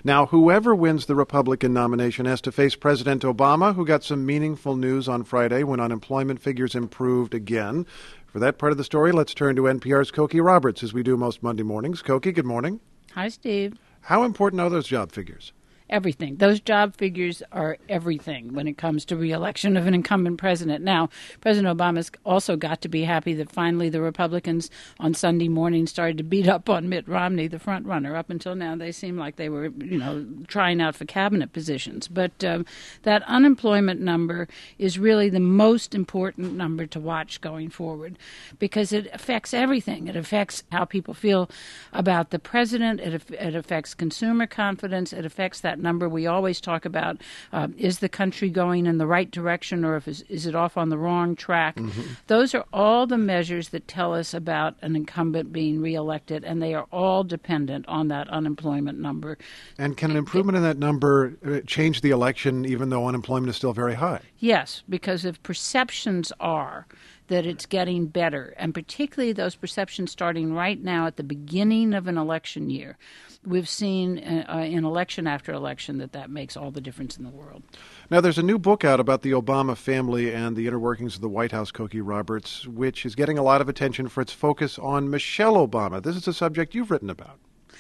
Now, whoever wins the Republican nomination has to face President Obama, who got some meaningful news on Friday when unemployment figures improved again. For that part of the story, let's turn to NPR's Cokie Roberts, as we do most Monday mornings. Cokie, good morning. Hi, Steve. How important are those job figures? Everything. Those job figures are everything when it comes to re-election of an incumbent president. Now, President Obama's also got to be happy that finally the Republicans on Sunday morning started to beat up on Mitt Romney, the front runner. Up until now, they seemed like they were, trying out for cabinet positions. But that unemployment number is really the most important number to watch going forward because it affects everything. It affects how people feel about the president. It affects consumer confidence. It affects that number we always talk about. Is the country going in the right direction, or is it off on the wrong track? Mm-hmm. Those are all the measures that tell us about an incumbent being reelected, and they are all dependent on that unemployment number. And can an improvement in that number change the election even though unemployment is still very high? Yes, because if perceptions are that it's getting better, and particularly those perceptions starting right now at the beginning of an election year, we've seen in election after election that makes all the difference in the world. Now, there's a new book out about the Obama family and the inner workings of the White House, Cokie Roberts, which is getting a lot of attention for its focus on Michelle Obama. This is a subject you've written about.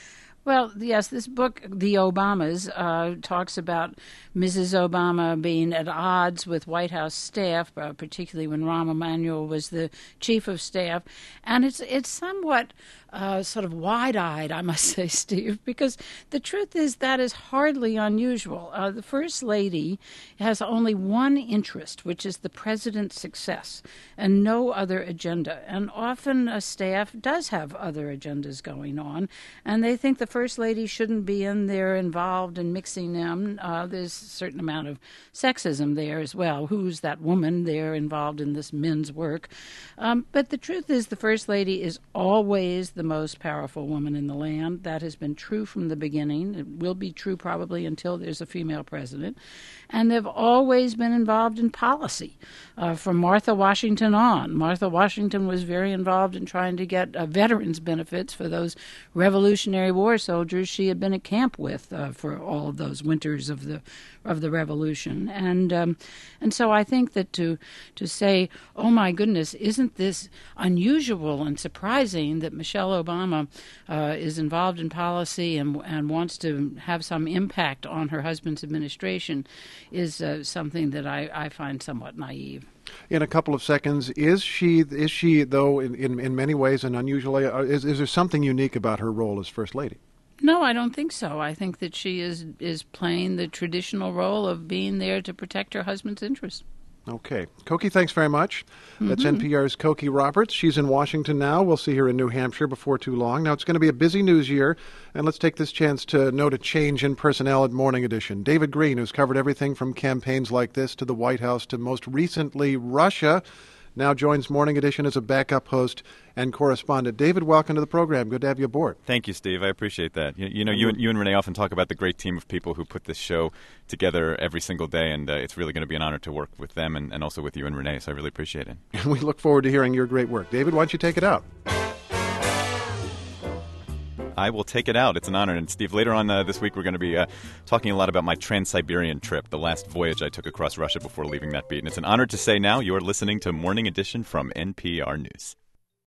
Well, yes, this book, The Obamas, talks about Mrs. Obama being at odds with White House staff, particularly when Rahm Emanuel was the chief of staff. And it's somewhat sort of wide-eyed, I must say, Steve, because the truth is that is hardly unusual. The First Lady has only one interest, which is the president's success, and no other agenda. And often a staff does have other agendas going on, and they think the First Lady shouldn't be in there involved in mixing them. There's a certain amount of sexism there as well. Who's that woman there involved in this men's work? But the truth is the First Lady is always the most powerful woman in the land. That has been true from the beginning. It will be true probably until there's a female president. And they've always been involved in policy from Martha Washington on. Martha Washington was very involved in trying to get veterans benefits for those Revolutionary War soldiers she had been at camp with for all of those winters of the Revolution. And so I think that to say, oh my goodness, isn't this unusual and surprising that Michelle Obama is involved in policy and wants to have some impact on her husband's administration is something that I find somewhat naive. In a couple of seconds, is she though in many ways an unusual? Is there something unique about her role as First Lady? No, I don't think so. I think that she is playing the traditional role of being there to protect her husband's interests. Okay. Cokie, thanks very much. That's NPR's Cokie Roberts. She's in Washington now. We'll see her in New Hampshire before too long. Now, it's going to be a busy news year, and let's take this chance to note a change in personnel at Morning Edition. David Green, who's covered everything from campaigns like this to the White House to most recently Russia, now joins Morning Edition as a backup host and correspondent. David, welcome to the program. Good to have you aboard. Thank you, Steve. I appreciate that. You and Renee often talk about the great team of people who put this show together every single day, and it's really going to be an honor to work with them and also with you and Renee, so I really appreciate it. And we look forward to hearing your great work. David, why don't you take it out? I will take it out. It's an honor. And, Steve, later on this week, we're going to be talking a lot about my Trans-Siberian trip, the last voyage I took across Russia before leaving that beat. And it's an honor to say now you're listening to Morning Edition from NPR News.